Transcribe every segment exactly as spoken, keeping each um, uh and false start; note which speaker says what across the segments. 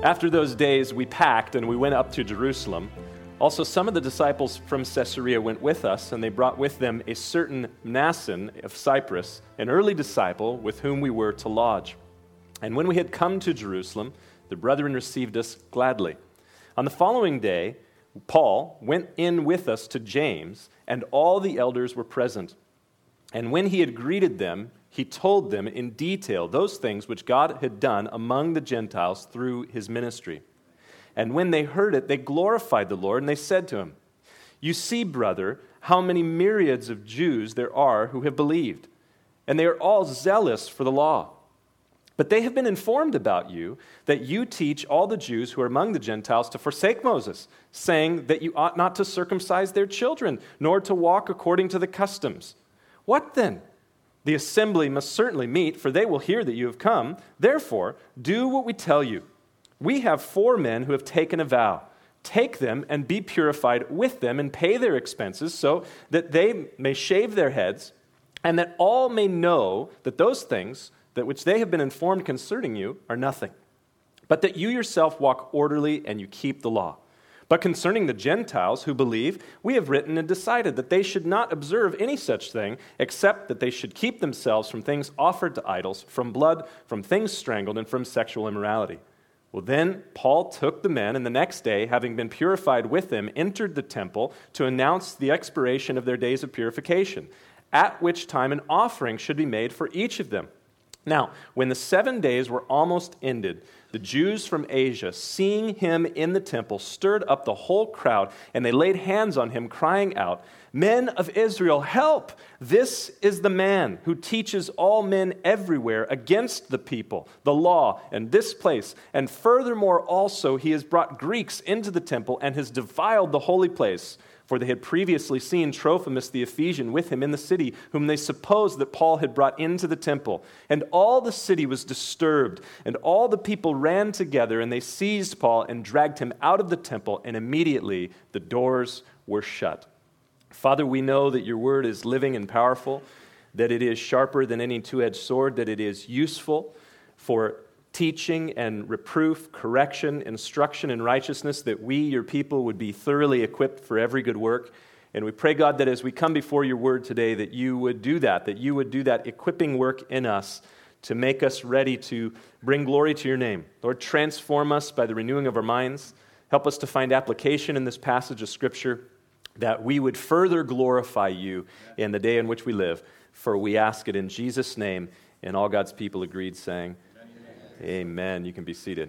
Speaker 1: After those days, we packed and we went up to Jerusalem. Also, some of the disciples from Caesarea went with us, and they brought with them a certain Mnason of Cyprus, an early disciple with whom we were to lodge. And when we had come to Jerusalem, the brethren received us gladly. On the following day, Paul went in with us to James, and all the elders were present. And when he had greeted them, he told them in detail those things which God had done among the Gentiles through his ministry. And when they heard it, they glorified the Lord, and they said to him, "You see, brother, how many myriads of Jews there are who have believed, and they are all zealous for the law. But they have been informed about you, that you teach all the Jews who are among the Gentiles to forsake Moses, saying that you ought not to circumcise their children, nor to walk according to the customs. What then? The assembly must certainly meet, for they will hear that you have come. Therefore, do what we tell you. We have four men who have taken a vow. Take them and be purified with them and pay their expenses so that they may shave their heads, and that all may know that those things that which they have been informed concerning you are nothing, but that you yourself walk orderly and you keep the law. But concerning the Gentiles who believe, we have written and decided that they should not observe any such thing, except that they should keep themselves from things offered to idols, from blood, from things strangled, and from sexual immorality." Well, then Paul took the men, and the next day, having been purified with them, entered the temple to announce the expiration of their days of purification, at which time an offering should be made for each of them. Now, when the seven days were almost ended, the Jews from Asia, seeing him in the temple, stirred up the whole crowd, and they laid hands on him, crying out, "Men of Israel, help! This is the man who teaches all men everywhere against the people, the law, and this place. And furthermore also he has brought Greeks into the temple and has defiled the holy place." For they had previously seen Trophimus the Ephesian with him in the city, whom they supposed that Paul had brought into the temple. And all the city was disturbed, and all the people ran together, and they seized Paul and dragged him out of the temple, and immediately the doors were shut. Father, we know that your word is living and powerful, that it is sharper than any two-edged sword, that it is useful for teaching and reproof, correction, instruction in righteousness, that we, your people, would be thoroughly equipped for every good work. And we pray, God, that as we come before your word today, that you would do that, that you would do that equipping work in us to make us ready to bring glory to your name. Lord, transform us by the renewing of our minds. Help us to find application in this passage of Scripture, that we would further glorify you in the day in which we live. For we ask it in Jesus' name, and all God's people agreed, saying, Amen. You can be seated.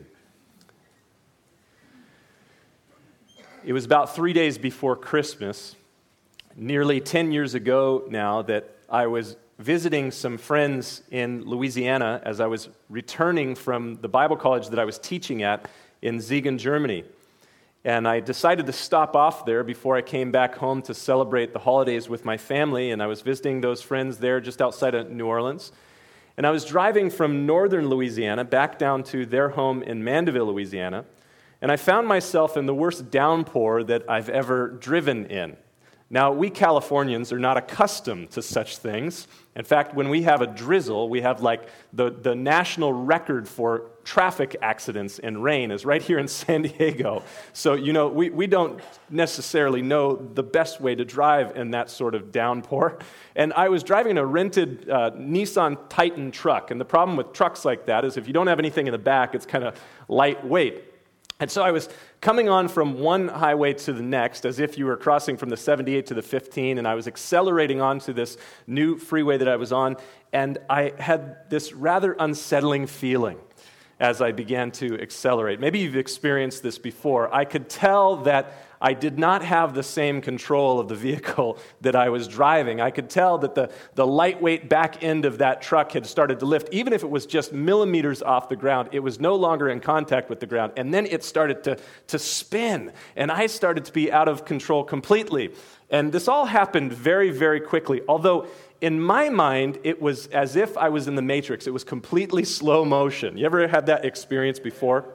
Speaker 1: It was about three days before Christmas, nearly ten years ago now, that I was visiting some friends in Louisiana as I was returning from the Bible college that I was teaching at in Siegen, Germany. And I decided to stop off there before I came back home to celebrate the holidays with my family, and I was visiting those friends there just outside of New Orleans. And I was driving from northern Louisiana back down to their home in Mandeville, Louisiana, and I found myself in the worst downpour that I've ever driven in. Now, we Californians are not accustomed to such things. In fact, when we have a drizzle, we have like the, the national record for traffic accidents and rain is right here in San Diego. So, you know, we, we don't necessarily know the best way to drive in that sort of downpour. And I was driving a rented uh, Nissan Titan truck. And the problem with trucks like that is if you don't have anything in the back, it's kind of lightweight. And so I was coming on from one highway to the next as if you were crossing from the seventy-eight to the fifteen, and I was accelerating onto this new freeway that I was on, and I had this rather unsettling feeling as I began to accelerate. Maybe you've experienced this before. I could tell that I did not have the same control of the vehicle that I was driving. I could tell that the, the lightweight back end of that truck had started to lift. Even if it was just millimeters off the ground, it was no longer in contact with the ground. And then it started to, to spin, and I started to be out of control completely. And this all happened very, very quickly, although in my mind, it was as if I was in the Matrix. It was completely slow motion. You ever had that experience before?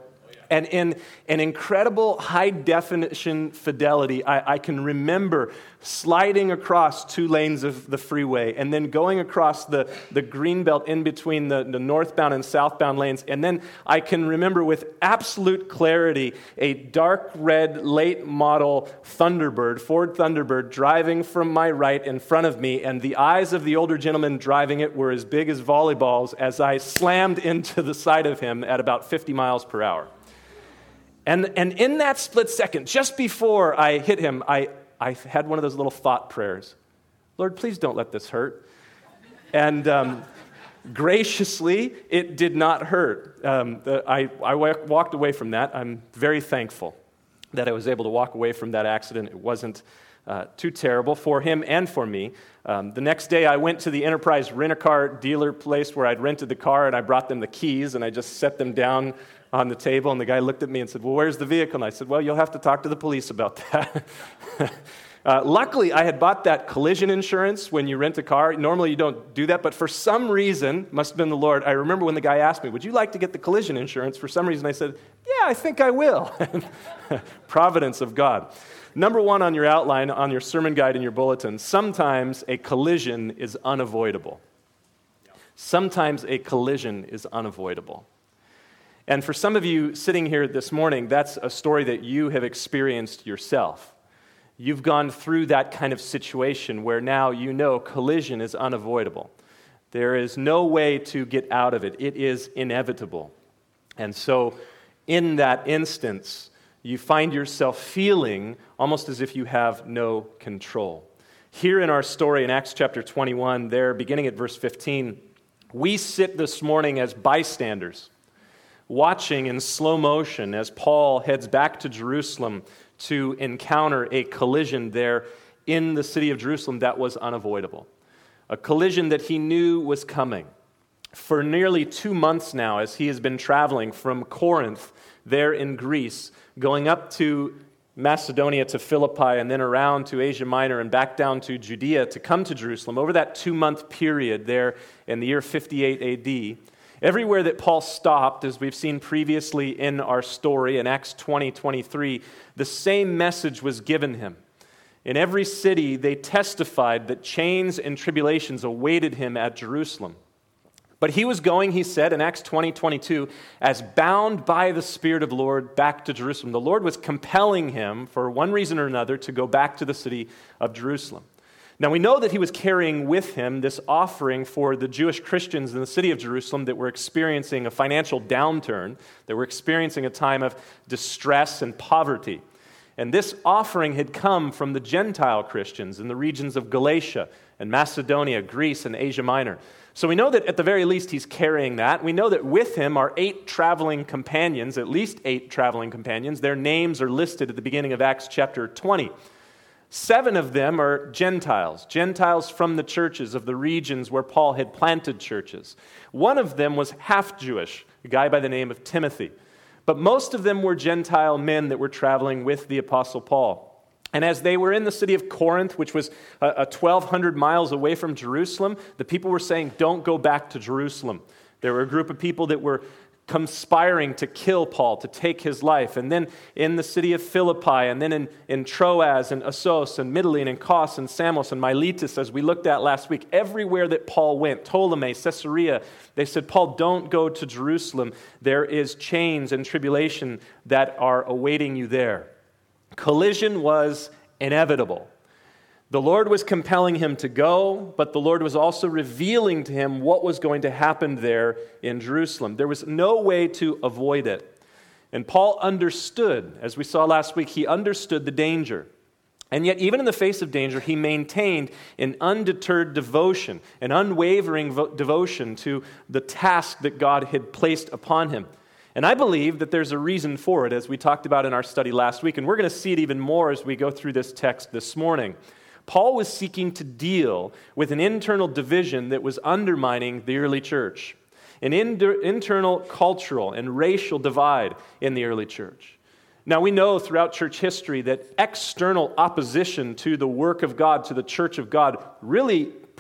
Speaker 1: And in an incredible high-definition fidelity, I, I can remember sliding across two lanes of the freeway and then going across the, the green belt in between the, the northbound and southbound lanes. And then I can remember with absolute clarity a dark red late model Thunderbird, Ford Thunderbird, driving from my right in front of me, and the eyes of the older gentleman driving it were as big as volleyballs as I slammed into the side of him at about fifty miles per hour. And, and in that split second, just before I hit him, I I had one of those little thought prayers. Lord, please don't let this hurt. And um, graciously, it did not hurt. Um, the, I, I walked away from that. I'm very thankful that I was able to walk away from that accident. It wasn't uh, too terrible for him and for me. Um, the next day, I went to the Enterprise rent-a-car dealer place where I'd rented the car, and I brought them the keys, and I just set them down on the table, and the guy looked at me and said, well, where's the vehicle? And I said, well, you'll have to talk to the police about that. uh, luckily, I had bought that collision insurance when you rent a car. Normally, you don't do that, but for some reason, must have been the Lord, I remember when the guy asked me, would you like to get the collision insurance? For some reason, I said, yeah, I think I will. Providence of God. Number one on your outline, on your sermon guide in your bulletin, sometimes a collision is unavoidable. Sometimes a collision is unavoidable. And for some of you sitting here this morning, that's a story that you have experienced yourself. You've gone through that kind of situation where now you know collision is unavoidable. There is no way to get out of it. It is inevitable. And so in that instance, you find yourself feeling almost as if you have no control. Here in our story in Acts chapter twenty-one, there, beginning at verse fifteen, we sit this morning as bystanders, watching in slow motion as Paul heads back to Jerusalem to encounter a collision there in the city of Jerusalem that was unavoidable. A collision that he knew was coming. For nearly two months now, as he has been traveling from Corinth there in Greece, going up to Macedonia to Philippi and then around to Asia Minor and back down to Judea to come to Jerusalem, over that two-month period there in the year fifty-eight A D, everywhere that Paul stopped, as we've seen previously in our story in Acts twenty twenty-three, the same message was given him. In every city, they testified that chains and tribulations awaited him at Jerusalem. But he was going, he said, in Acts twenty twenty-two, as bound by the Spirit of the Lord back to Jerusalem. The Lord was compelling him, for one reason or another, to go back to the city of Jerusalem. Now, we know that he was carrying with him this offering for the Jewish Christians in the city of Jerusalem that were experiencing a financial downturn, that were experiencing a time of distress and poverty. And this offering had come from the Gentile Christians in the regions of Galatia and Macedonia, Greece, and Asia Minor. So we know that at the very least he's carrying that. We know that with him are eight traveling companions, at least eight traveling companions. Their names are listed at the beginning of Acts chapter twenty. Seven of them are Gentiles, Gentiles from the churches of the regions where Paul had planted churches. One of them was half Jewish, a guy by the name of Timothy. But most of them were Gentile men that were traveling with the Apostle Paul. And as they were in the city of Corinth, which was a twelve hundred miles away from Jerusalem, the people were saying, don't go back to Jerusalem. There were a group of people that were conspiring to kill Paul, to take his life. And then in the city of Philippi, and then in, in Troas and Assos and Mytilene and Kos and Samos and Miletus, as we looked at last week, everywhere that Paul went, Ptolemy, Caesarea, they said, Paul, don't go to Jerusalem. There is chains and tribulation that are awaiting you there. Collision was inevitable. The Lord was compelling him to go, but the Lord was also revealing to him what was going to happen there in Jerusalem. There was no way to avoid it. And Paul understood, as we saw last week, he understood the danger. And yet, even in the face of danger, he maintained an undeterred devotion, an unwavering vo- devotion to the task that God had placed upon him. And I believe that there's a reason for it, as we talked about in our study last week, and we're going to see it even more as we go through this text this morning. Paul was seeking to deal with an internal division that was undermining the early church, an inter- internal cultural and racial divide in the early church. Now, we know throughout church history that external opposition to the work of God, to the church of God, really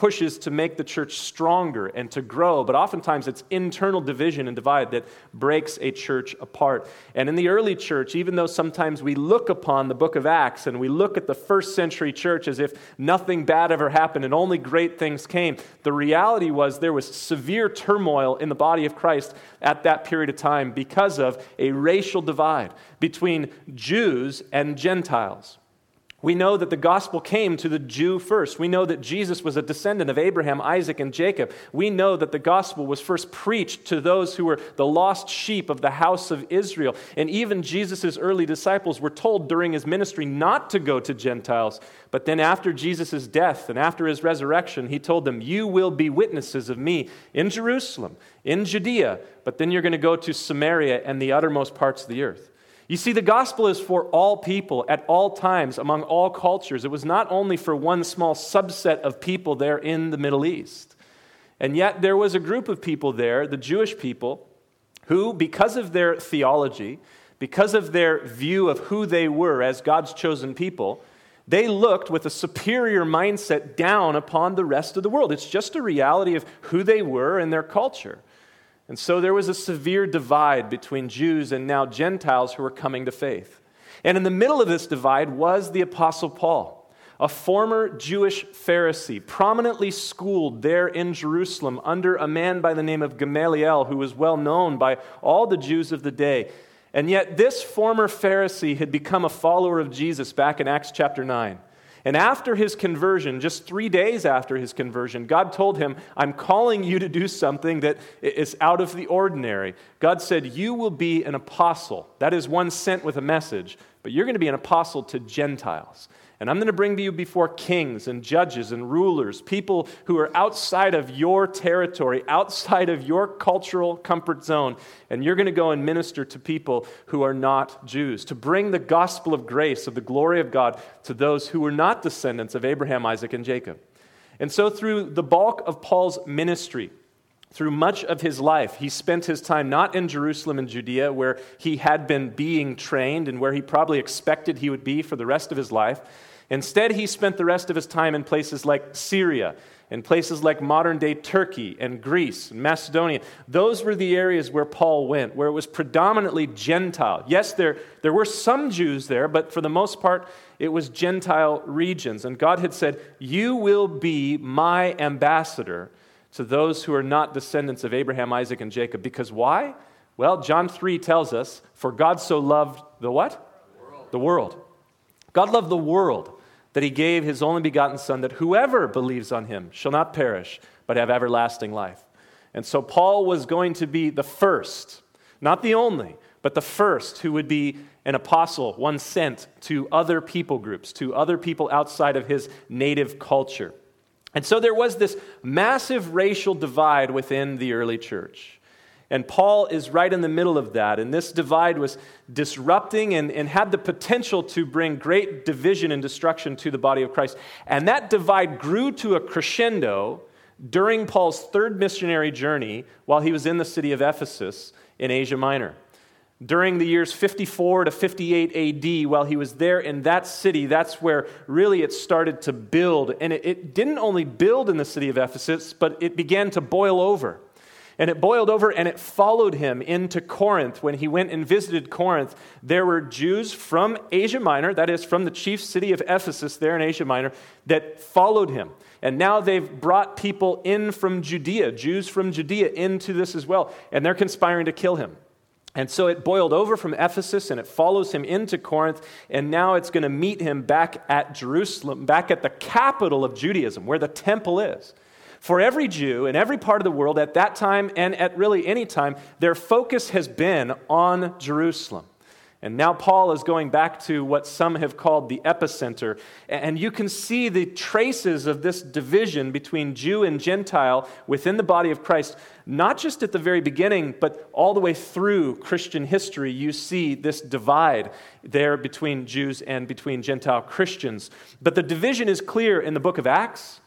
Speaker 1: pushes to make the church stronger and to grow, but oftentimes it's internal division and divide that breaks a church apart. And in the early church, even though sometimes we look upon the book of Acts and we look at the first century church as if nothing bad ever happened and only great things came, the reality was there was severe turmoil in the body of Christ at that period of time because of a racial divide between Jews and Gentiles. We know that the gospel came to the Jew first. We know that Jesus was a descendant of Abraham, Isaac, and Jacob. We know that the gospel was first preached to those who were the lost sheep of the house of Israel. And even Jesus' early disciples were told during his ministry not to go to Gentiles. But then after Jesus' death and after his resurrection, he told them, you will be witnesses of me in Jerusalem, in Judea, but then you're going to go to Samaria and the uttermost parts of the earth. You see, the gospel is for all people at all times, among all cultures. It was not only for one small subset of people there in the Middle East. And yet there was a group of people there, the Jewish people, who, because of their theology, because of their view of who they were as God's chosen people, they looked with a superior mindset down upon the rest of the world. It's just a reality of who they were and their culture. And so there was a severe divide between Jews and now Gentiles who were coming to faith. And in the middle of this divide was the Apostle Paul, a former Jewish Pharisee, prominently schooled there in Jerusalem under a man by the name of Gamaliel, who was well known by all the Jews of the day. And yet this former Pharisee had become a follower of Jesus back in Acts chapter nine. And after his conversion, just three days after his conversion, God told him, I'm calling you to do something that is out of the ordinary. God said, you will be an apostle. That is one sent with a message, but you're going to be an apostle to Gentiles. And I'm going to bring to you before kings and judges and rulers, people who are outside of your territory, outside of your cultural comfort zone. And you're going to go and minister to people who are not Jews, to bring the gospel of grace, of the glory of God, to those who were not descendants of Abraham, Isaac, and Jacob. And so through the bulk of Paul's ministry, through much of his life, he spent his time not in Jerusalem and Judea, where he had been being trained and where he probably expected he would be for the rest of his life. Instead, he spent the rest of his time in places like Syria, in places like modern-day Turkey and Greece and Macedonia. Those were the areas where Paul went, where it was predominantly Gentile. Yes, there, there were some Jews there, but for the most part, it was Gentile regions. And God had said, you will be my ambassador to those who are not descendants of Abraham, Isaac, and Jacob. Because why? Well, John three tells us, for God so loved the what? The world. The world. God loved the world, that he gave his only begotten Son, that whoever believes on him shall not perish, but have everlasting life. And so Paul was going to be the first, not the only, but the first who would be an apostle, one sent to other people groups, to other people outside of his native culture. And so there was this massive racial divide within the early church. And Paul is right in the middle of that. And this divide was disrupting and, and had the potential to bring great division and destruction to the body of Christ. And that divide grew to a crescendo during Paul's third missionary journey while he was in the city of Ephesus in Asia Minor. During the years fifty-four to fifty-eight A D, while he was there in that city, that's where really it started to build. And it, it didn't only build in the city of Ephesus, but it began to boil over. And it boiled over and it followed him into Corinth. When he went and visited Corinth, there were Jews from Asia Minor, that is from the chief city of Ephesus there in Asia Minor, that followed him. And now they've brought people in from Judea, Jews from Judea into this as well. And they're conspiring to kill him. And so it boiled over from Ephesus and it follows him into Corinth. And now it's going to meet him back at Jerusalem, back at the capital of Judaism, where the temple is. For every Jew in every part of the world at that time and at really any time, their focus has been on Jerusalem. And now Paul is going back to what some have called the epicenter. And you can see the traces of this division between Jew and Gentile within the body of Christ, not just at the very beginning, but all the way through Christian history. You see this divide there between Jews and between Gentile Christians. But the division is clear in the book of Acts.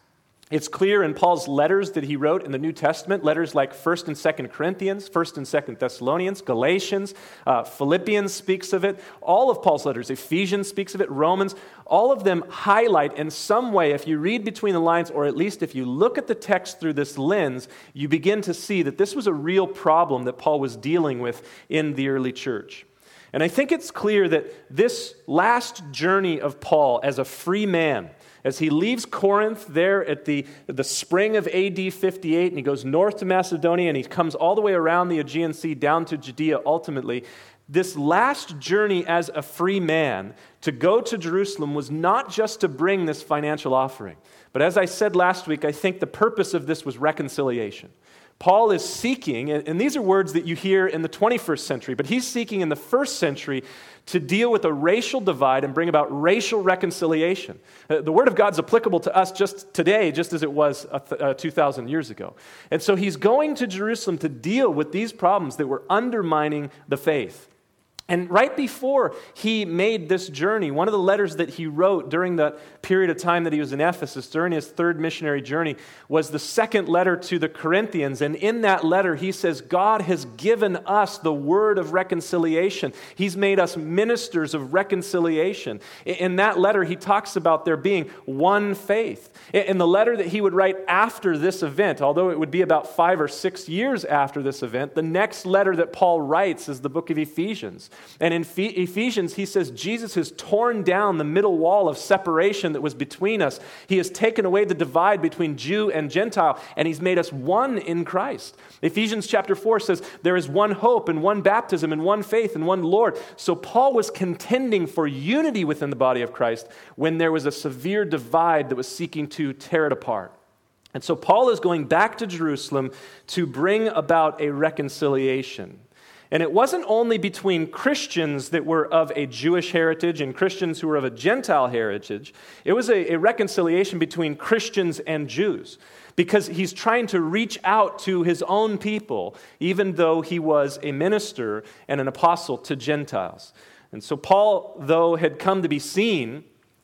Speaker 1: It's clear in Paul's letters that he wrote in the New Testament, letters like First and Second Corinthians, First and Second Thessalonians, Galatians, uh, Philippians speaks of it. All of Paul's letters, Ephesians speaks of it, Romans, all of them highlight in some way, if you read between the lines, or at least if you look at the text through this lens, you begin to see that this was a real problem that Paul was dealing with in the early church. And I think it's clear that this last journey of Paul as a free man, as he leaves Corinth there at the, the spring of A D fifty-eight, and he goes north to Macedonia, and he comes all the way around the Aegean Sea down to Judea ultimately, this last journey as a free man to go to Jerusalem was not just to bring this financial offering. But as I said last week, I think the purpose of this was reconciliation. Paul is seeking, and these are words that you hear in the twenty-first century, but he's seeking in the first century to deal with a racial divide and bring about racial reconciliation. The Word of God's applicable to us just today, just as it was two thousand years ago. And so he's going to Jerusalem to deal with these problems that were undermining the faith. And right before he made this journey, one of the letters that he wrote during the period of time that he was in Ephesus, during his third missionary journey, was the second letter to the Corinthians. And in that letter, he says, God has given us the word of reconciliation. He's made us ministers of reconciliation. In that letter, he talks about there being one faith. In the letter that he would write after this event, although it would be about five or six years after this event, the next letter that Paul writes is the book of Ephesians. And in Ephesians, he says, Jesus has torn down the middle wall of separation that was between us. He has taken away the divide between Jew and Gentile, and he's made us one in Christ. Ephesians chapter four says, there is one hope and one baptism and one faith and one Lord. So Paul was contending for unity within the body of Christ when there was a severe divide that was seeking to tear it apart. And so Paul is going back to Jerusalem to bring about a reconciliation. And it wasn't only between Christians that were of a Jewish heritage and Christians who were of a Gentile heritage. It was a, a reconciliation between Christians and Jews, because he's trying to reach out to his own people, even though he was a minister and an apostle to Gentiles. And so Paul, though, had come to be seen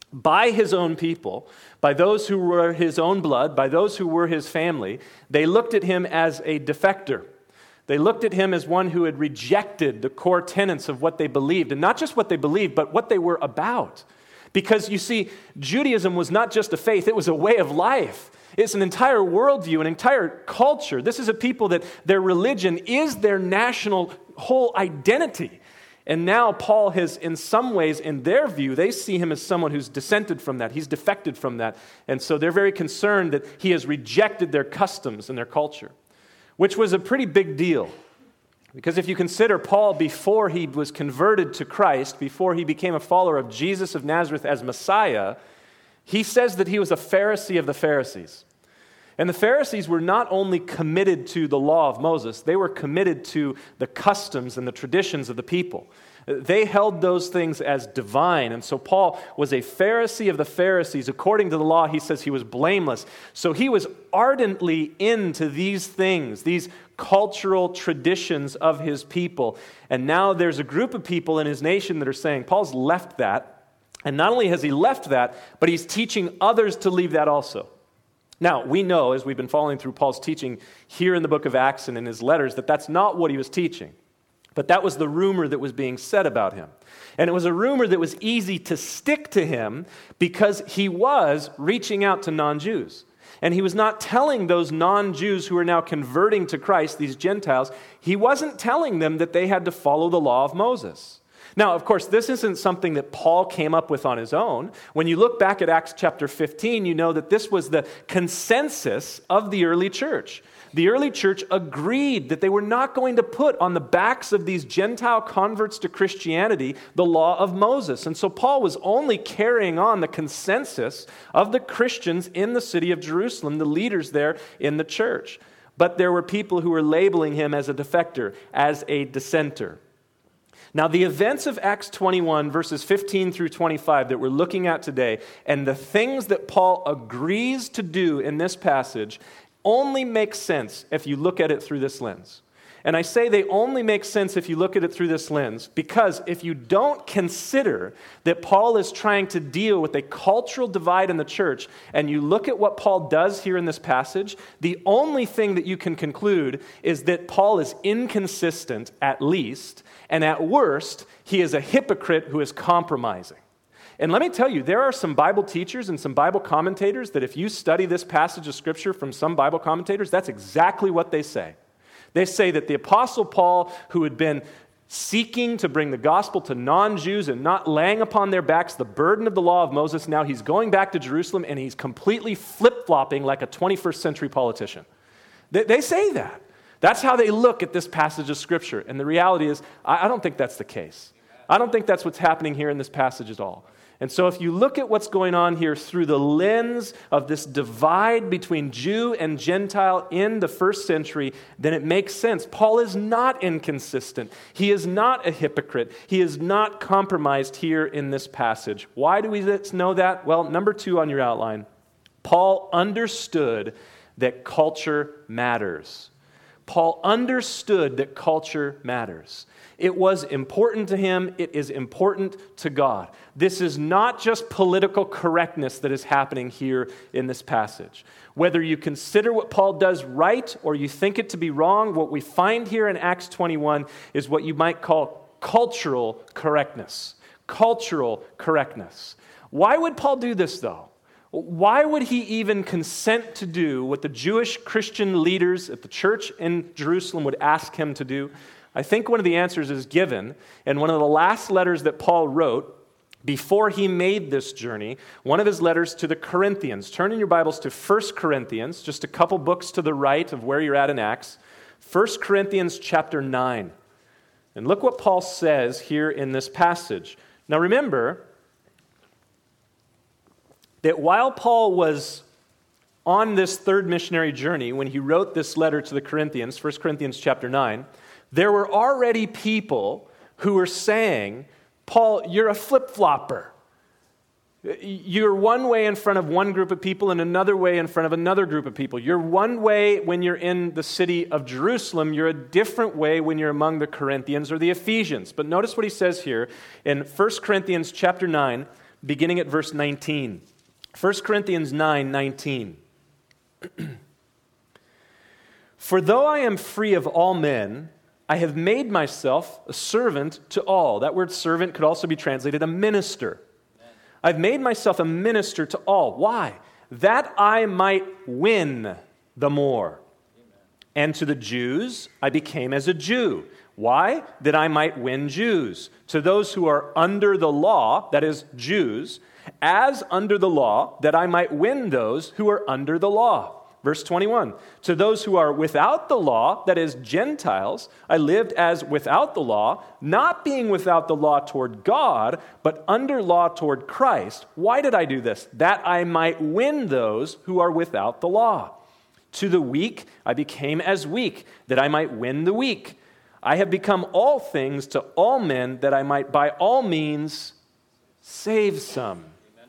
Speaker 1: by his own people, by those who were his own blood, by those who were his family, they looked at him as a defector. They looked at him as one who had rejected the core tenets of what they believed, and not just what they believed, but what they were about. Because you see, Judaism was not just a faith, it was a way of life. It's an entire worldview, an entire culture. This is a people that their religion is their national whole identity. And now Paul has, in some ways, in their view, they see him as someone who's dissented from that. He's defected from that. And so they're very concerned that he has rejected their customs and their culture, which was a pretty big deal. Because if you consider Paul before he was converted to Christ, before he became a follower of Jesus of Nazareth as Messiah, he says that he was a Pharisee of the Pharisees. And the Pharisees were not only committed to the law of Moses, they were committed to the customs and the traditions of the people. They held those things as divine. And so Paul was a Pharisee of the Pharisees. According to the law, he says he was blameless. So he was ardently into these things, these cultural traditions of his people. And now there's a group of people in his nation that are saying, Paul's left that. And not only has he left that, but he's teaching others to leave that also. Now, we know, as we've been following through Paul's teaching here in the book of Acts and in his letters, that that's not what he was teaching. But that was the rumor that was being said about him. And it was a rumor that was easy to stick to him because he was reaching out to non-Jews. And he was not telling those non-Jews who are now converting to Christ, these Gentiles, he wasn't telling them that they had to follow the law of Moses. Now, of course, this isn't something that Paul came up with on his own. When you look back at Acts chapter fifteen, you know that this was the consensus of the early church. The early church agreed that they were not going to put on the backs of these Gentile converts to Christianity the law of Moses. And so Paul was only carrying on the consensus of the Christians in the city of Jerusalem, the leaders there in the church. But there were people who were labeling him as a defector, as a dissenter. Now, the events of Acts twenty-one, verses fifteen through twenty-five that we're looking at today, and the things that Paul agrees to do in this passage only makes sense if you look at it through this lens. And I say they only make sense if you look at it through this lens, because if you don't consider that Paul is trying to deal with a cultural divide in the church, and you look at what Paul does here in this passage, the only thing that you can conclude is that Paul is inconsistent at least, and at worst, he is a hypocrite who is compromising. And let me tell you, there are some Bible teachers and some Bible commentators that if you study this passage of Scripture from some Bible commentators, that's exactly what they say. They say that the Apostle Paul, who had been seeking to bring the gospel to non-Jews and not laying upon their backs the burden of the law of Moses, now he's going back to Jerusalem and he's completely flip-flopping like a twenty-first century politician. They, they say that. That's how they look at this passage of Scripture. And the reality is, I, I don't think that's the case. I don't think that's what's happening here in this passage at all. And so if you look at what's going on here through the lens of this divide between Jew and Gentile in the first century, then it makes sense. Paul is not inconsistent. He is not a hypocrite. He is not compromised here in this passage. Why do we know that? Well, number two on your outline, Paul understood that culture matters. Paul understood that culture matters. It was important to him. It is important to God. This is not just political correctness that is happening here in this passage. Whether you consider what Paul does right or you think it to be wrong, what we find here in Acts twenty-one is what you might call cultural correctness. Cultural correctness. Why would Paul do this, though? Why would he even consent to do what the Jewish Christian leaders at the church in Jerusalem would ask him to do? I think one of the answers is given in one of the last letters that Paul wrote before he made this journey, one of his letters to the Corinthians. Turn in your Bibles to First Corinthians, just a couple books to the right of where you're at in Acts. First Corinthians chapter nine. And look what Paul says here in this passage. Now remember that while Paul was on this third missionary journey, when he wrote this letter to the Corinthians, First Corinthians chapter nine, there were already people who were saying, Paul, you're a flip-flopper. You're one way in front of one group of people and another way in front of another group of people. You're one way when you're in the city of Jerusalem. You're a different way when you're among the Corinthians or the Ephesians. But notice what he says here in First Corinthians chapter nine, beginning at verse nineteen. First Corinthians nine, nineteen. For though I am free of all men, I have made myself a servant to all. That word servant could also be translated a minister. Amen. I've made myself a minister to all. Why? That I might win the more. Amen. And to the Jews, I became as a Jew. Why? That I might win Jews. To those who are under the law, that is Jews, as under the law, that I might win those who are under the law. Verse twenty-one, to those who are without the law, that is Gentiles, I lived as without the law, not being without the law toward God, but under law toward Christ. Why did I do this? That I might win those who are without the law. To the weak, I became as weak, that I might win the weak. I have become all things to all men, that I might by all means save some.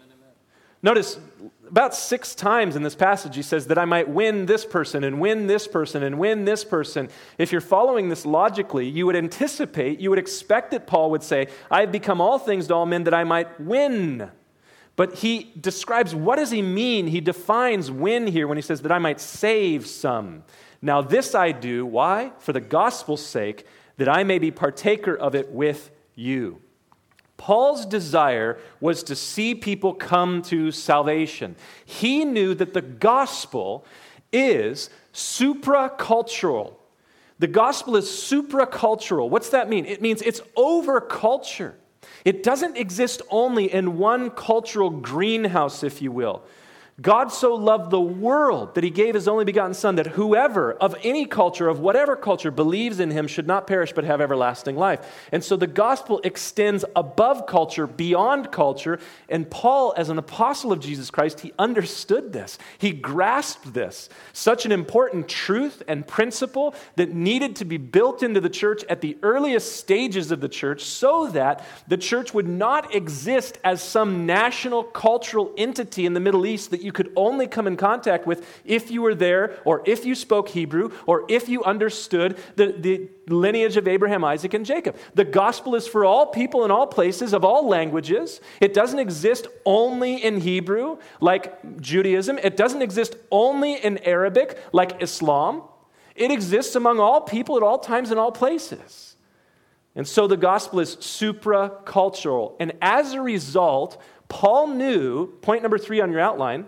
Speaker 1: Notice, about six times in this passage, he says that I might win this person and win this person and win this person. If you're following this logically, you would anticipate, you would expect that Paul would say, I have become all things to all men that I might win. But he describes, what does he mean? He defines win here when he says that I might save some. Now this I do, why? For the gospel's sake, that I may be partaker of it with you. Paul's desire was to see people come to salvation. He knew that the gospel is supracultural. The gospel is supracultural. What's that mean? It means it's over culture. It doesn't exist only in one cultural greenhouse, if you will. God so loved the world that he gave his only begotten Son, that whoever of any culture, of whatever culture, believes in him should not perish but have everlasting life. And so the gospel extends above culture, beyond culture. And Paul, as an apostle of Jesus Christ, he understood this. He grasped this. Such an important truth and principle that needed to be built into the church at the earliest stages of the church, so that the church would not exist as some national cultural entity in the Middle East that you you could only come in contact with if you were there, or if you spoke Hebrew, or if you understood the, the lineage of Abraham, Isaac, and Jacob. The gospel is for all people in all places, of all languages. It doesn't exist only in Hebrew, like Judaism. It doesn't exist only in Arabic, like Islam. It exists among all people at all times and all places. And so the gospel is supra-cultural. And as a result, Paul knew, point number three on your outline,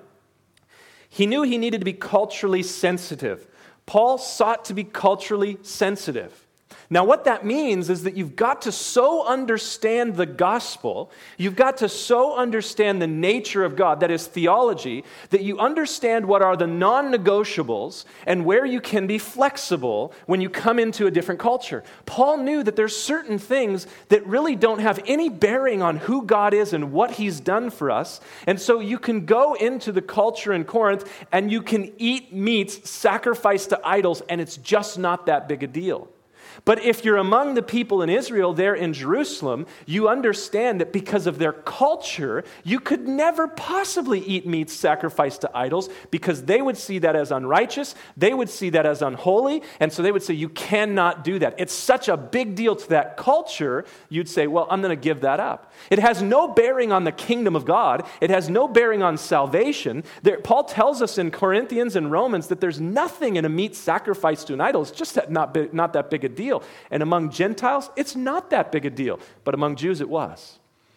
Speaker 1: he knew he needed to be culturally sensitive. Paul sought to be culturally sensitive. Now, what that means is that you've got to so understand the gospel, you've got to so understand the nature of God, that is theology, that you understand what are the non-negotiables and where you can be flexible when you come into a different culture. Paul knew that there's certain things that really don't have any bearing on who God is and what he's done for us. And so you can go into the culture in Corinth and you can eat meats sacrificed to idols, and it's just not that big a deal. But if you're among the people in Israel there in Jerusalem, you understand that because of their culture, you could never possibly eat meats sacrificed to idols, because they would see that as unrighteous, they would see that as unholy, and so they would say, you cannot do that. It's such a big deal to that culture, you'd say, well, I'm going to give that up. It has no bearing on the kingdom of God. It has no bearing on salvation. There, Paul tells us in Corinthians and Romans that there's nothing in a meat sacrificed to an idol. It's just that not, big, not that big a deal. And among Gentiles, it's not that big a deal. But among Jews, it was.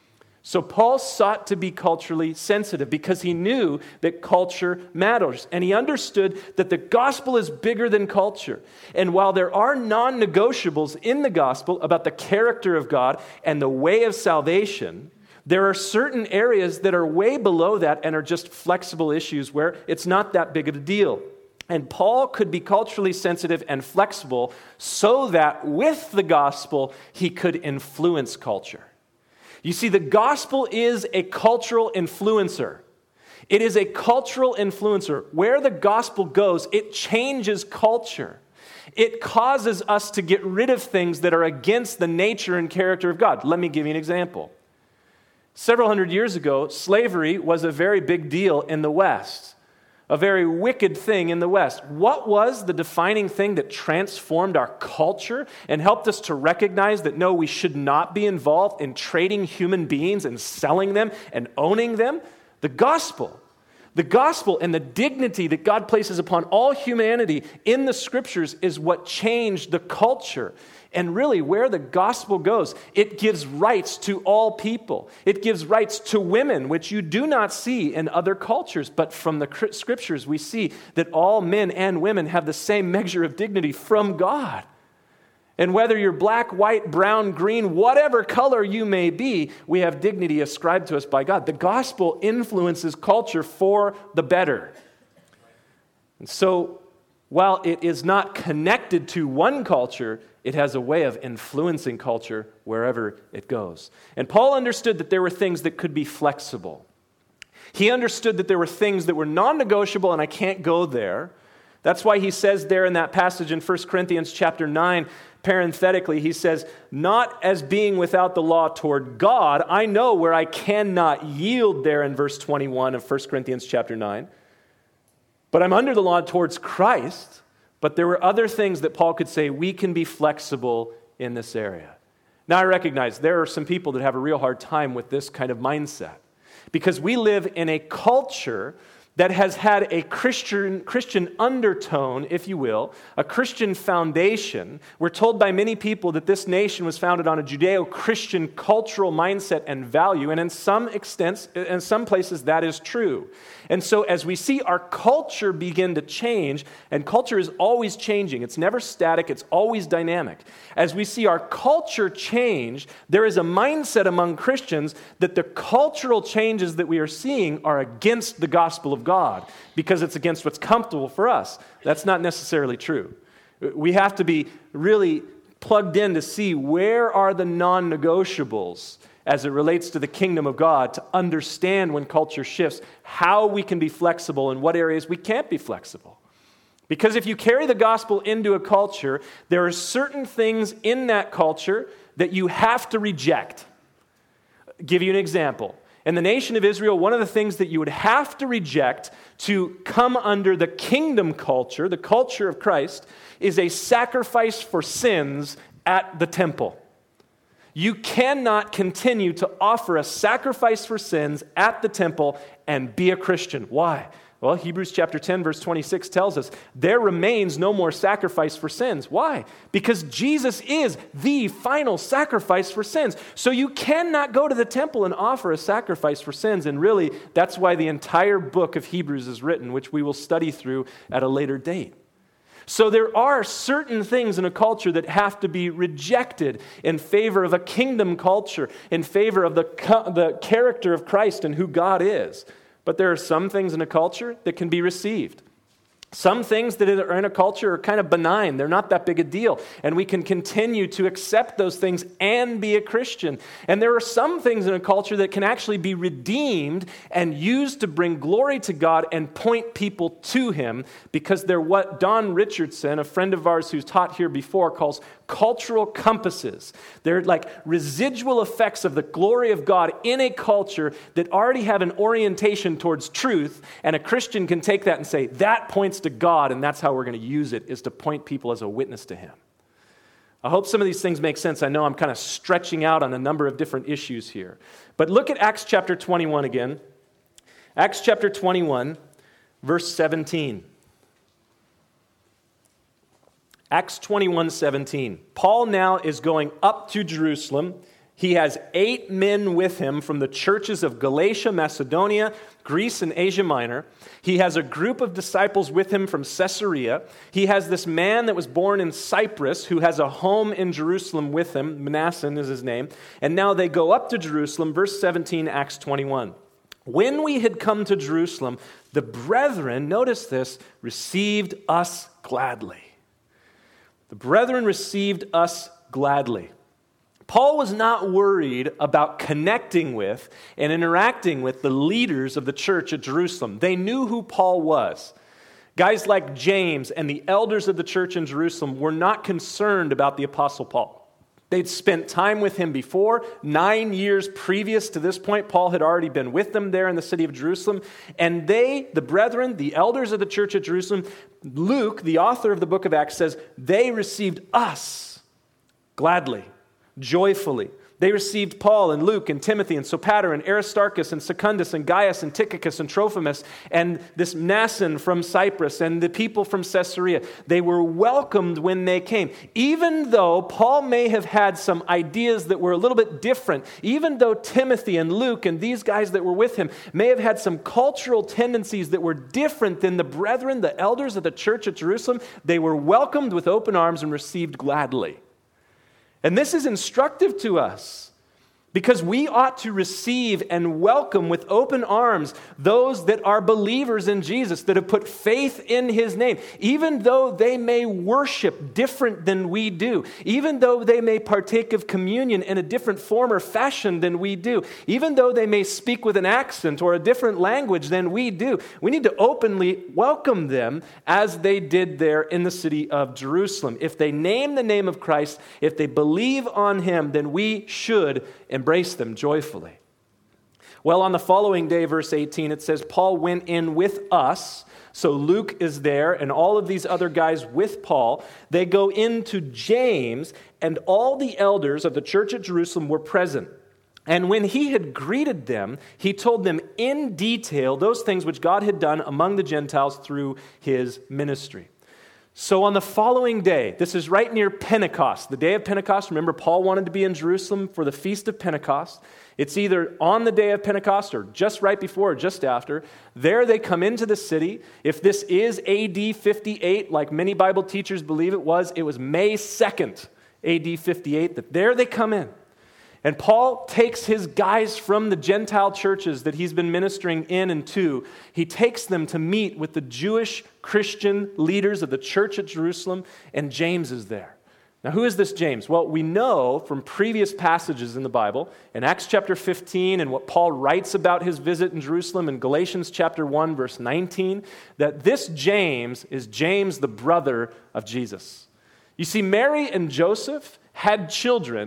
Speaker 1: So Paul sought to be culturally sensitive because he knew that culture matters. And he understood that the gospel is bigger than culture. And while there are non-negotiables in the gospel about the character of God and the way of salvation, there are certain areas that are way below that and are just flexible issues where it's not that big of a deal. And Paul could be culturally sensitive and flexible so that with the gospel, he could influence culture. You see, the gospel is a cultural influencer. It is a cultural influencer. Where the gospel goes, it changes culture. It causes us to get rid of things that are against the nature and character of God. Let me give you an example. Several hundred years ago, slavery was a very big deal in the West. A very wicked thing in the West. What was the defining thing that transformed our culture and helped us to recognize that no, we should not be involved in trading human beings and selling them and owning them? The gospel. The gospel and the dignity that God places upon all humanity in the scriptures is what changed the culture. And really, where the gospel goes, it gives rights to all people. It gives rights to women, which you do not see in other cultures. But from the scriptures, we see that all men and women have the same measure of dignity from God. And whether you're black, white, brown, green, whatever color you may be, we have dignity ascribed to us by God. The gospel influences culture for the better. And so, while it is not connected to one culture, it has a way of influencing culture wherever it goes. And Paul understood that there were things that could be flexible. He understood that there were things that were non-negotiable, and I can't go there. That's why he says there in that passage in First Corinthians chapter nine, parenthetically, he says, not as being without the law toward God, I know where I cannot yield there in verse twenty-one of First Corinthians chapter nine. But I'm under the law towards Christ. But there were other things that Paul could say, we can be flexible in this area. Now I recognize there are some people that have a real hard time with this kind of mindset. Because we live in a culture that has had a Christian, Christian undertone, if you will, a Christian foundation. We're told by many people that this nation was founded on a Judeo-Christian cultural mindset and value, and in some extents, in some places, that is true. And so as we see our culture begin to change, and culture is always changing, it's never static, it's always dynamic. As we see our culture change, there is a mindset among Christians that the cultural changes that we are seeing are against the gospel of God because it's against what's comfortable for us. That's not necessarily true. We have to be really plugged in to see where are the non-negotiables as it relates to the kingdom of God, to understand when culture shifts, how we can be flexible and what areas we can't be flexible. Because if you carry the gospel into a culture, there are certain things in that culture that you have to reject. I'll give you an example. In the nation of Israel, one of the things that you would have to reject to come under the kingdom culture, the culture of Christ, is a sacrifice for sins at the temple. You cannot continue to offer a sacrifice for sins at the temple and be a Christian. Why? Well, Hebrews chapter ten, verse twenty-six tells us, there remains no more sacrifice for sins. Why? Because Jesus is the final sacrifice for sins. So you cannot go to the temple and offer a sacrifice for sins. And really, that's why the entire book of Hebrews is written, which we will study through at a later date. So there are certain things in a culture that have to be rejected in favor of a kingdom culture, in favor of the, the character of Christ and who God is. But there are some things in a culture that can be received. Some things that are in a culture are kind of benign. They're not that big a deal. And we can continue to accept those things and be a Christian. And there are some things in a culture that can actually be redeemed and used to bring glory to God and point people to Him, because they're what Don Richardson, a friend of ours who's taught here before, calls cultural compasses. They're like residual effects of the glory of God in a culture that already have an orientation towards truth, and a Christian can take that and say, that points to God, and that's how we're going to use it, is to point people as a witness to Him. I hope some of these things make sense. I know I'm kind of stretching out on a number of different issues here. But look at Acts chapter twenty-one again. Acts chapter twenty-one, verse seventeen. Acts twenty-one seventeen. Paul now is going up to Jerusalem. He has eight men with him from the churches of Galatia, Macedonia, Greece, and Asia Minor. He has a group of disciples with him from Caesarea. He has this man that was born in Cyprus who has a home in Jerusalem with him. Manasseh is his name. And now they go up to Jerusalem. Verse seventeen, Acts twenty-one. When we had come to Jerusalem, the brethren, notice this, received us gladly. The brethren received us gladly. Paul was not worried about connecting with and interacting with the leaders of the church at Jerusalem. They knew who Paul was. Guys like James and the elders of the church in Jerusalem were not concerned about the Apostle Paul. They'd spent time with him before. Nine years previous to this point, Paul had already been with them there in the city of Jerusalem. And they, the brethren, the elders of the church at Jerusalem, Luke, the author of the book of Acts, says, they received us gladly, joyfully. They received Paul and Luke and Timothy and Sopater and Aristarchus and Secundus and Gaius and Tychicus and Trophimus and this Mnason from Cyprus and the people from Caesarea. They were welcomed when they came. Even though Paul may have had some ideas that were a little bit different, even though Timothy and Luke and these guys that were with him may have had some cultural tendencies that were different than the brethren, the elders of the church at Jerusalem, they were welcomed with open arms and received gladly. And this is instructive to us, because we ought to receive and welcome with open arms those that are believers in Jesus, that have put faith in His name, even though they may worship different than we do, even though they may partake of communion in a different form or fashion than we do, even though they may speak with an accent or a different language than we do. We need to openly welcome them as they did there in the city of Jerusalem. If they name the name of Christ, if they believe on Him, then we should embrace them joyfully. Well, on the following day, verse eighteen, it says, Paul went in with us. So Luke is there and all of these other guys with Paul. They go into James, and all the elders of the church at Jerusalem were present. And when he had greeted them, he told them in detail those things which God had done among the Gentiles through his ministry. So on the following day, this is right near Pentecost, the day of Pentecost. Remember, Paul wanted to be in Jerusalem for the Feast of Pentecost. It's either on the day of Pentecost or just right before or just after. There they come into the city. If this is A D fifty-eight, like many Bible teachers believe it was, it was May second, A D fifty-eight, that there they come in. And Paul takes his guys from the Gentile churches that he's been ministering in and to. He takes them to meet with the Jewish Christian leaders of the church at Jerusalem, and James is there. Now, who is this James? Well, we know from previous passages in the Bible, in Acts chapter fifteen and what Paul writes about his visit in Jerusalem in Galatians chapter one, verse nineteen, that this James is James, the brother of Jesus. You see, Mary and Joseph had children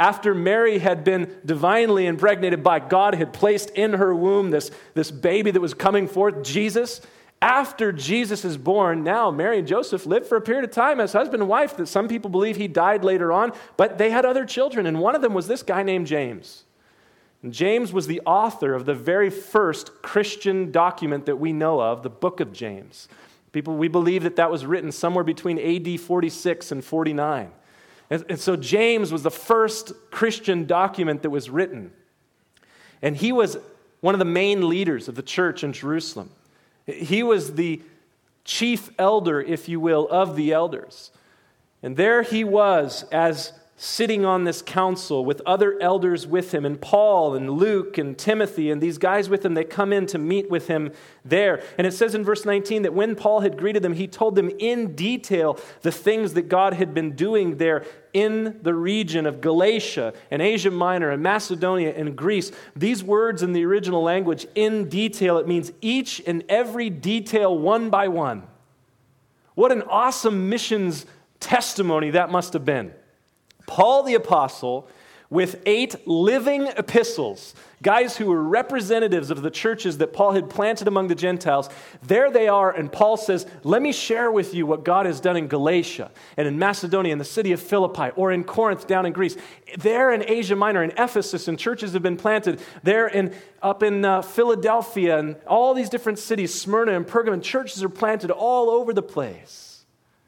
Speaker 1: after Mary had been divinely impregnated by God, had placed in her womb this, this baby that was coming forth, Jesus. After Jesus is born, now Mary and Joseph lived for a period of time as husband and wife, that some people believe he died later on, but they had other children, and one of them was this guy named James. And James was the author of the very first Christian document that we know of, the book of James. People, we believe that that was written somewhere between A D forty-six and forty-nine. And, and so James was the first Christian document that was written. And he was one of the main leaders of the church in Jerusalem. He was the chief elder, if you will, of the elders. And there he was as sitting on this council with other elders with him, and Paul and Luke and Timothy and these guys with him, they come in to meet with him there. And it says in verse nineteen that when Paul had greeted them, he told them in detail the things that God had been doing there in the region of Galatia and Asia Minor and Macedonia and Greece. These words in the original language, in detail, it means each and every detail one by one. What an awesome missions testimony that must have been. Paul the Apostle, with eight living epistles, guys who were representatives of the churches that Paul had planted among the Gentiles, there they are, and Paul says, let me share with you what God has done in Galatia and in Macedonia, in the city of Philippi, or in Corinth down in Greece. There in Asia Minor, in Ephesus, and churches have been planted. There in up in uh, Philadelphia, and all these different cities, Smyrna and Pergamon, churches are planted all over the place.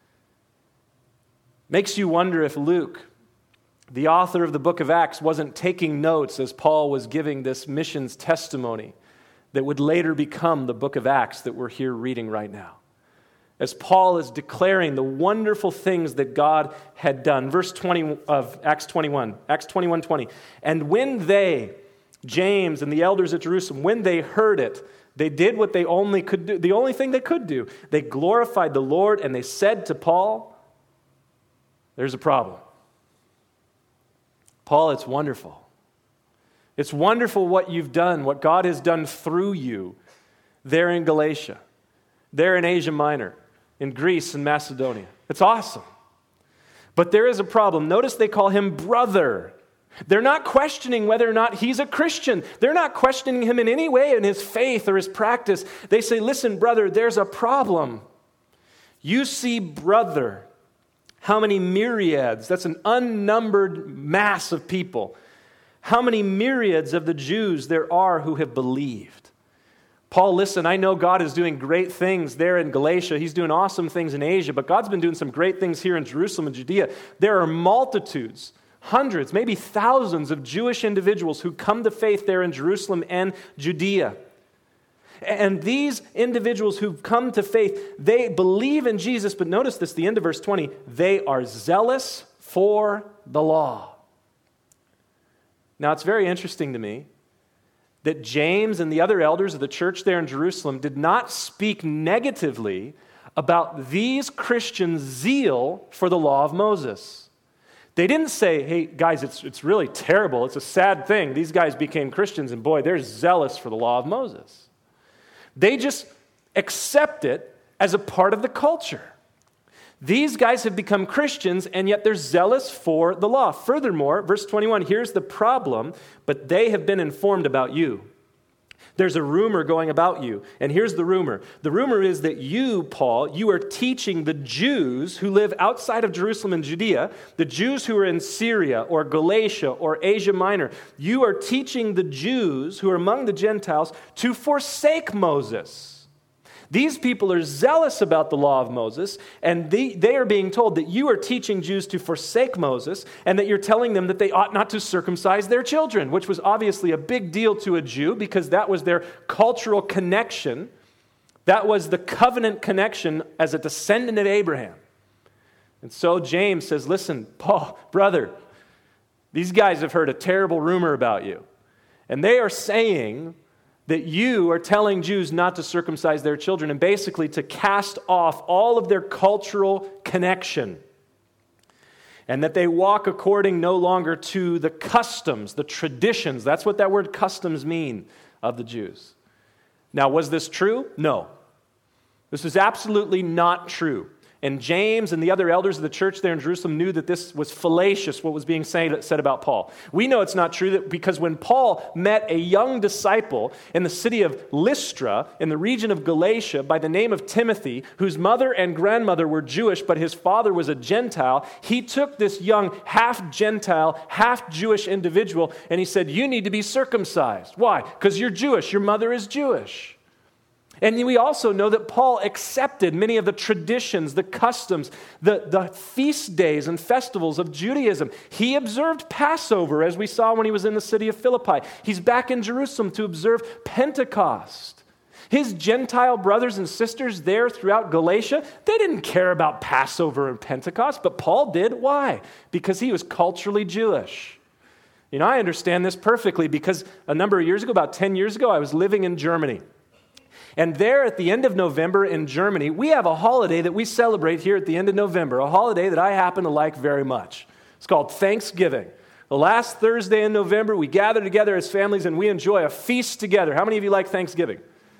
Speaker 1: Makes you wonder if Luke, the author of the book of Acts, wasn't taking notes as Paul was giving this missions testimony that would later become the book of Acts that we're here reading right now. As Paul is declaring the wonderful things that God had done. Verse twenty of Acts twenty-one, Acts twenty-one twenty. And when they, James and the elders at Jerusalem, when they heard it, they did what they only could do, the only thing they could do. They glorified the Lord, and they said to Paul, there's a problem. Paul, it's wonderful. It's wonderful what you've done, what God has done through you there in Galatia, there in Asia Minor, in Greece and Macedonia. It's awesome. But there is a problem. Notice they call him brother. They're not questioning whether or not he's a Christian. They're not questioning him in any way in his faith or his practice. They say, listen, brother, there's a problem. You see, brother, how many myriads, that's an unnumbered mass of people, how many myriads of the Jews there are who have believed. Paul, listen, I know God is doing great things there in Galatia. He's doing awesome things in Asia, but God's been doing some great things here in Jerusalem and Judea. There are multitudes, hundreds, maybe thousands of Jewish individuals who come to faith there in Jerusalem and Judea. And these individuals who've come to faith, they believe in Jesus, but notice this, the end of verse twenty, they are zealous for the law. Now, it's very interesting to me that James and the other elders of the church there in Jerusalem did not speak negatively about these Christians' zeal for the law of Moses. They didn't say, hey, guys, it's, it's really terrible. It's a sad thing. These guys became Christians, and boy, they're zealous for the law of Moses. They just accept it as a part of the culture. These guys have become Christians, and yet they're zealous for the law. Furthermore, verse twenty-one, here's the problem, but they have been informed about you. There's a rumor going about you, and here's the rumor. The rumor is that you, Paul, you are teaching the Jews who live outside of Jerusalem and Judea, the Jews who are in Syria or Galatia or Asia Minor, you are teaching the Jews who are among the Gentiles to forsake Moses. These people are zealous about the law of Moses, and they, they are being told that you are teaching Jews to forsake Moses, and that you're telling them that they ought not to circumcise their children, which was obviously a big deal to a Jew because that was their cultural connection. That was the covenant connection as a descendant of Abraham. And so James says, listen, Paul, brother, these guys have heard a terrible rumor about you, and they are saying that you are telling Jews not to circumcise their children and basically to cast off all of their cultural connection, and that they walk according no longer to the customs, the traditions. That's what that word customs mean of the Jews. Now, was this true? No. This is absolutely not true. And James and the other elders of the church there in Jerusalem knew that this was fallacious, what was being said, said about Paul. We know it's not true that because when Paul met a young disciple in the city of Lystra, in the region of Galatia, by the name of Timothy, whose mother and grandmother were Jewish, but his father was a Gentile, he took this young half-Gentile, half-Jewish individual, and he said, you need to be circumcised. Why? Because you're Jewish. Your mother is Jewish. And we also know that Paul accepted many of the traditions, the customs, the, the feast days and festivals of Judaism. He observed Passover, as we saw when he was in the city of Philippi. He's back in Jerusalem to observe Pentecost. His Gentile brothers and sisters there throughout Galatia, they didn't care about Passover and Pentecost, but Paul did. Why? Because he was culturally Jewish. You know, I understand this perfectly because a number of years ago, about ten years ago, I was living in Germany. And there at the end of November in Germany, we have a holiday that we celebrate here at the end of November, a holiday that I happen to like very much. It's called Thanksgiving. The last Thursday in November, we gather together as families and we enjoy a feast together. How many of you like Thanksgiving?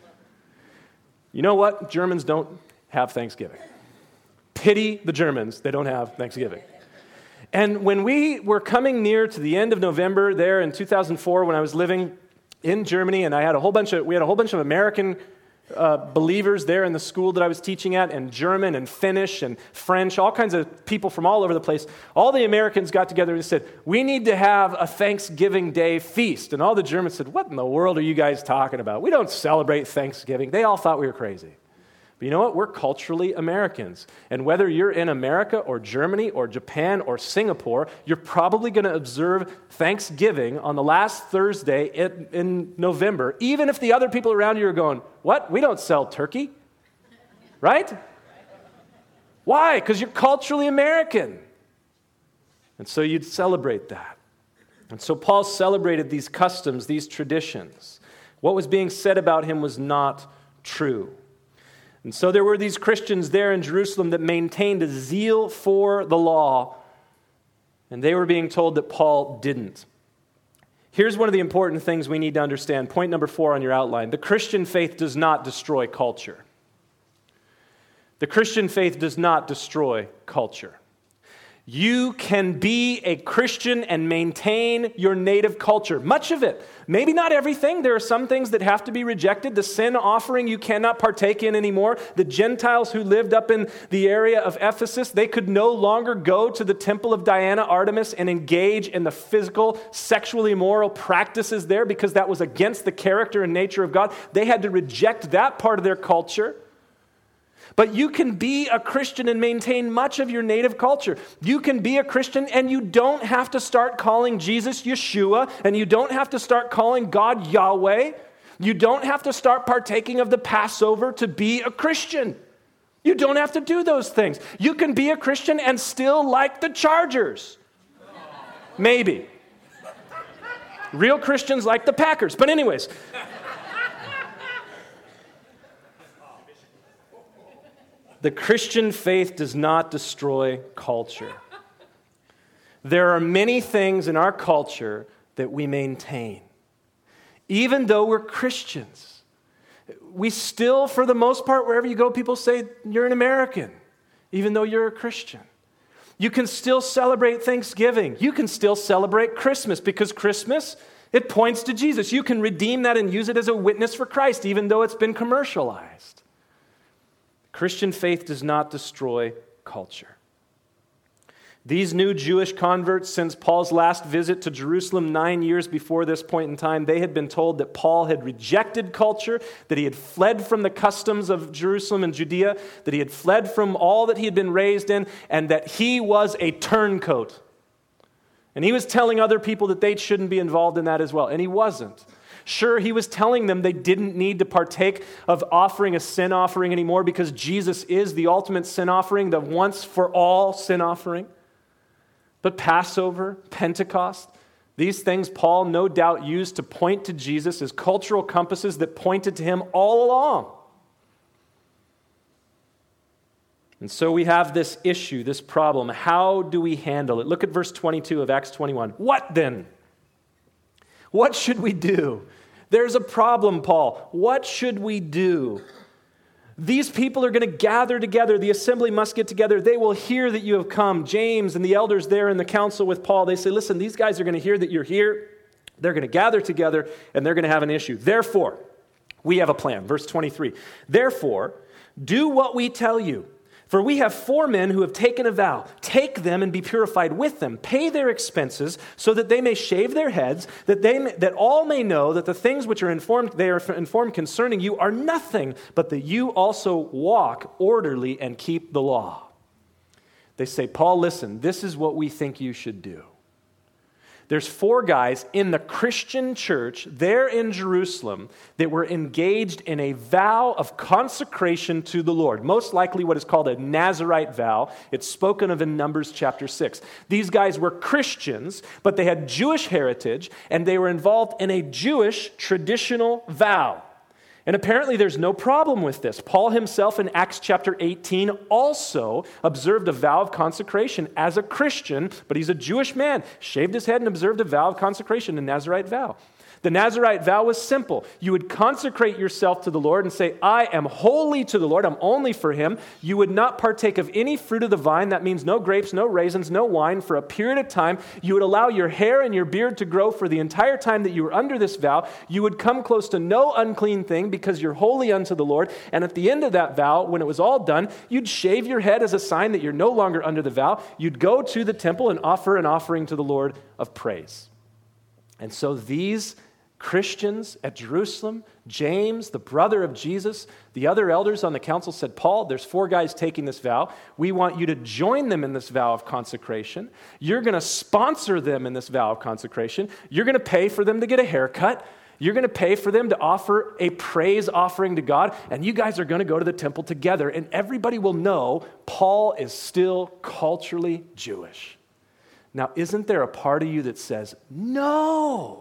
Speaker 1: You know what? Germans don't have Thanksgiving. Pity the Germans, they don't have Thanksgiving. And when we were coming near to the end of November there in two thousand four when I was living in Germany, and I had a whole bunch of, we had a whole bunch of American Uh, believers there in the school that I was teaching at, and German and Finnish and French, all kinds of people from all over the place. All the Americans got together and said, we need to have a Thanksgiving Day feast. And all the Germans said, what in the world are you guys talking about? We don't celebrate Thanksgiving. They all thought we were crazy. But you know what? We're culturally Americans. And whether you're in America or Germany or Japan or Singapore, you're probably going to observe Thanksgiving on the last Thursday in, in November, even if the other people around you are going, what? We don't sell turkey. Right? Why? Because you're culturally American. And so you'd celebrate that. And so Paul celebrated these customs, these traditions. What was being said about him was not true. And so there were these Christians there in Jerusalem that maintained a zeal for the law, and they were being told that Paul didn't. Here's one of the important things we need to understand. Point number four on your outline. The Christian faith does not destroy culture. The Christian faith does not destroy culture. You can be a Christian and maintain your native culture. Much of it. Maybe not everything. There are some things that have to be rejected. The sin offering you cannot partake in anymore. The Gentiles who lived up in the area of Ephesus, they could no longer go to the temple of Diana Artemis and engage in the physical, sexually immoral practices there because that was against the character and nature of God. They had to reject that part of their culture. But you can be a Christian and maintain much of your native culture. You can be a Christian and you don't have to start calling Jesus Yeshua, and you don't have to start calling God Yahweh. You don't have to start partaking of the Passover to be a Christian. You don't have to do those things. You can be a Christian and still like the Chargers. Maybe. Real Christians like the Packers. But anyways... The Christian faith does not destroy culture. There are many things in our culture that we maintain. Even though we're Christians, we still, for the most part, wherever you go, people say you're an American, even though you're a Christian. You can still celebrate Thanksgiving. You can still celebrate Christmas because Christmas, it points to Jesus. You can redeem that and use it as a witness for Christ, even though it's been commercialized. Christian faith does not destroy culture. These new Jewish converts, since Paul's last visit to Jerusalem nine years before this point in time, they had been told that Paul had rejected culture, that he had fled from the customs of Jerusalem and Judea, that he had fled from all that he had been raised in, and that he was a turncoat. And he was telling other people that they shouldn't be involved in that as well, and he wasn't. Sure, he was telling them they didn't need to partake of offering a sin offering anymore because Jesus is the ultimate sin offering, the once-for-all sin offering. But Passover, Pentecost, these things Paul no doubt used to point to Jesus as cultural compasses that pointed to him all along. And so we have this issue, this problem. How do we handle it? Look at verse twenty-two of Acts twenty-one. What then? What should we do? There's a problem, Paul. What should we do? These people are going to gather together. The assembly must get together. They will hear that you have come. James and the elders there in the council with Paul, they say, listen, these guys are going to hear that you're here. They're going to gather together, and they're going to have an issue. Therefore, we have a plan. Verse twenty-three. Therefore, do what we tell you. For we have four men who have taken a vow. Take them and be purified with them. Pay their expenses so that they may shave their heads, that they may, that all may know that the things which are informed they are informed concerning you are nothing, but that you also walk orderly and keep the law. They say, Paul, listen, this is what we think you should do. There's four guys in the Christian church there in Jerusalem that were engaged in a vow of consecration to the Lord, most likely what is called a Nazirite vow. It's spoken of in Numbers chapter six. These guys were Christians, but they had Jewish heritage, and they were involved in a Jewish traditional vow. And apparently there's no problem with this. Paul himself in Acts chapter eighteen also observed a vow of consecration as a Christian, but he's a Jewish man, shaved his head and observed a vow of consecration, a Nazirite vow. The Nazirite vow was simple. You would consecrate yourself to the Lord and say, I am holy to the Lord, I'm only for Him. You would not partake of any fruit of the vine. That means no grapes, no raisins, no wine for a period of time. You would allow your hair and your beard to grow for the entire time that you were under this vow. You would come close to no unclean thing because you're holy unto the Lord. And at the end of that vow, when it was all done, you'd shave your head as a sign that you're no longer under the vow. You'd go to the temple and offer an offering to the Lord of praise. And so these Christians at Jerusalem, James, the brother of Jesus, the other elders on the council said, Paul, there's four guys taking this vow. We want you to join them in this vow of consecration. You're going to sponsor them in this vow of consecration. You're going to pay for them to get a haircut. You're going to pay for them to offer a praise offering to God. And you guys are going to go to the temple together. And everybody will know Paul is still culturally Jewish. Now, isn't there a part of you that says, no,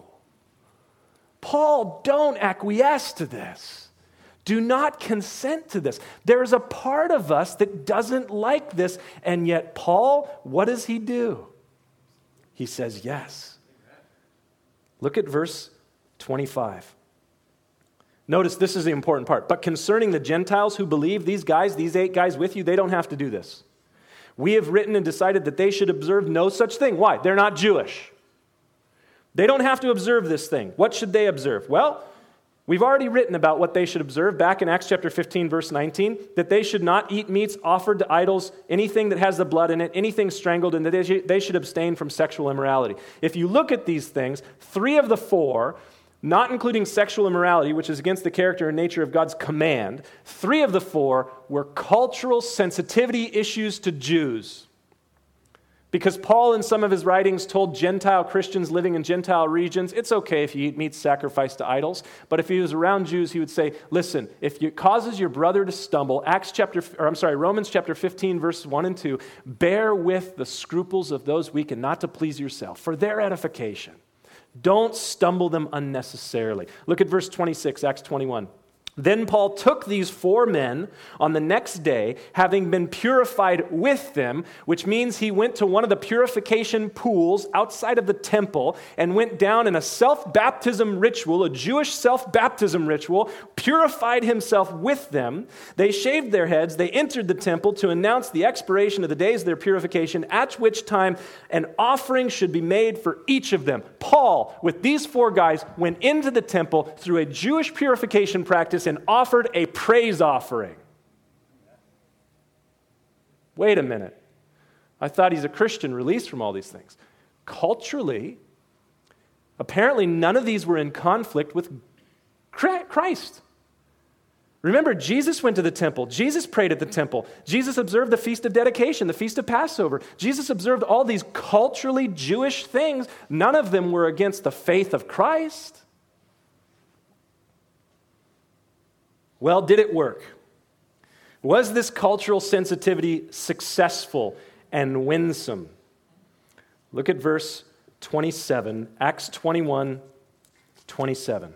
Speaker 1: Paul, don't acquiesce to this. Do not consent to this. There's a part of us that doesn't like this, and yet Paul, what does he do? He says yes. Look at verse twenty-five. Notice this is the important part. But concerning the Gentiles who believe, these guys, these eight guys with you, they don't have to do this. We have written and decided that they should observe no such thing. Why? They're not Jewish. They don't have to observe this thing. What should they observe? Well, we've already written about what they should observe back in Acts chapter fifteen, verse nineteen, that they should not eat meats offered to idols, anything that has the blood in it, anything strangled, and that they should, they should abstain from sexual immorality. If you look at these things, three of the four, not including sexual immorality, which is against the character and nature of God's command, three of the four were cultural sensitivity issues to Jews. Because Paul, in some of his writings, told Gentile Christians living in Gentile regions, it's okay if you eat meat sacrificed to idols. But if he was around Jews, he would say, listen, if it causes your brother to stumble, Acts chapter, or I'm sorry, Romans chapter fifteen, verses one and two, bear with the scruples of those weak and not to please yourself, for their edification. Don't stumble them unnecessarily. Look at verse twenty-six, Acts twenty-one. Then Paul took these four men on the next day, having been purified with them, which means he went to one of the purification pools outside of the temple and went down in a self-baptism ritual, a Jewish self-baptism ritual, purified himself with them. They shaved their heads. They entered the temple to announce the expiration of the days of their purification, at which time an offering should be made for each of them. Paul, with these four guys, went into the temple through a Jewish purification practice and offered a praise offering. Wait a minute. I thought he's a Christian released from all these things. Culturally, apparently none of these were in conflict with Christ. Remember, Jesus went to the temple. Jesus prayed at the temple. Jesus observed the Feast of Dedication, the Feast of Passover. Jesus observed all these culturally Jewish things. None of them were against the faith of Christ. Well, did it work? Was this cultural sensitivity successful and winsome? Look at verse twenty-seven, Acts twenty-one, twenty-seven.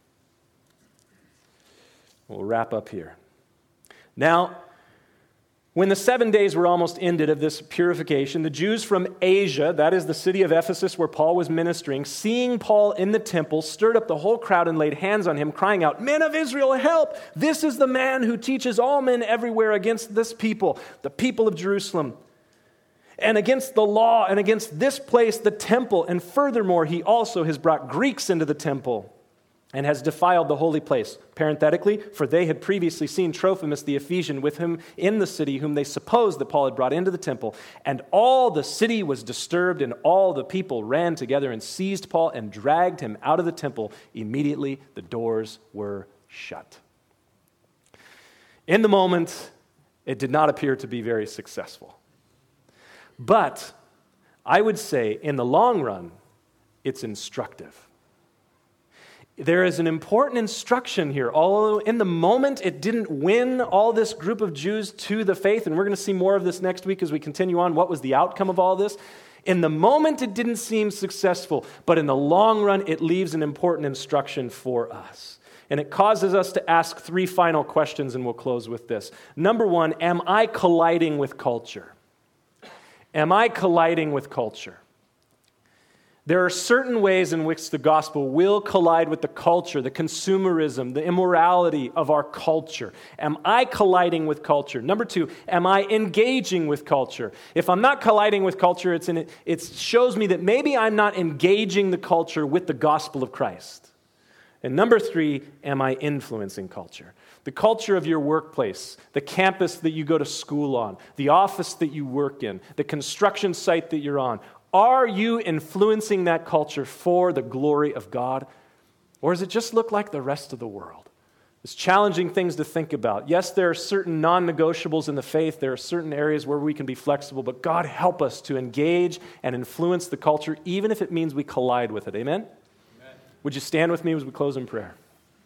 Speaker 1: We'll wrap up here. Now, When the seven days were almost ended of this purification, the Jews from Asia, that is the city of Ephesus where Paul was ministering, seeing Paul in the temple, stirred up the whole crowd and laid hands on him, crying out, "Men of Israel, help! This is the man who teaches all men everywhere against this people, the people of Jerusalem, and against the law, and against this place, the temple. And furthermore, he also has brought Greeks into the temple and has defiled the holy place." Parenthetically, for they had previously seen Trophimus the Ephesian with him in the city, whom they supposed that Paul had brought into the temple. And all the city was disturbed, and all the people ran together and seized Paul and dragged him out of the temple. Immediately the doors were shut. In the moment, it did not appear to be very successful. But I would say, in the long run, it's instructive. There is an important instruction here. Although in the moment it didn't win all this group of Jews to the faith, and we're going to see more of this next week as we continue on. What was the outcome of all this? In the moment it didn't seem successful, but in the long run it leaves an important instruction for us. And it causes us to ask three final questions, and we'll close with this. Number one, am I colliding with culture? Am I colliding with culture? There are certain ways in which the gospel will collide with the culture, the consumerism, the immorality of our culture. Am I colliding with culture? Number two, am I engaging with culture? If I'm not colliding with culture, it's in, it shows me that maybe I'm not engaging the culture with the gospel of Christ. And number three, am I influencing culture? The culture of your workplace, the campus that you go to school on, the office that you work in, the construction site that you're on. Are you influencing that culture for the glory of God? Or does it just look like the rest of the world? It's challenging things to think about. Yes, there are certain non-negotiables in the faith. There are certain areas where we can be flexible, but God help us to engage and influence the culture, even if it means we collide with it. Amen? Amen. Would you stand with me as we close in prayer?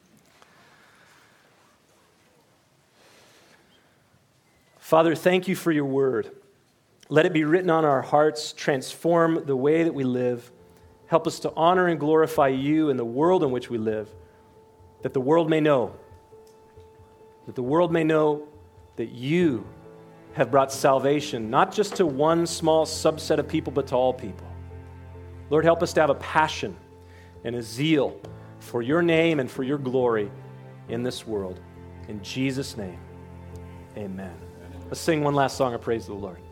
Speaker 1: Father, thank you for your word. Let it be written on our hearts, transform the way that we live. Help us to honor and glorify you in the world in which we live, that the world may know, that the world may know that you have brought salvation, not just to one small subset of people, but to all people. Lord, help us to have a passion and a zeal for your name and for your glory in this world. In Jesus' name, amen. Let's sing one last song of praise to the Lord.